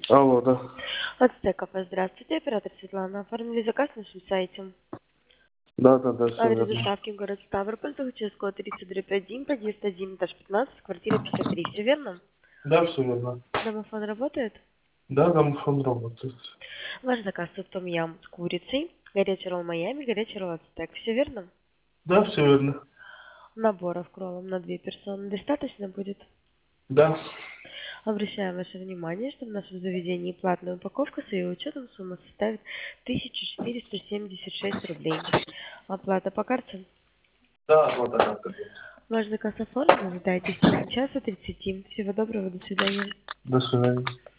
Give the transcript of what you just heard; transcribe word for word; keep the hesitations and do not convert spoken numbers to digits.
Алло, да. От Стекова, здравствуйте, оператор Светлана. Оформили заказ на нашем сайте. Да, да, да, все Адрес верно. доставки город Ставрополь, участок код тридцать один, подъезд один, этаж пятнадцать, квартира пятьдесят три. Все верно? Да, все верно. Домофон работает? Да, домофон работает. Ваш заказ суп том ям с курицей, горячий ролл Майами, горячий ролл от Стек. Все верно? Да, все верно. Наборов кроллом на две персоны достаточно будет? Да. Обращаем ваше внимание, что в нашем заведении платная упаковка с ее учетом сумма составит тысяча четыреста семьдесят шесть рублей. Оплата по карте. Да, вот она. Ваш заказ оформлен, ожидайте в течение часа тридцати. Всего доброго, до свидания. До свидания.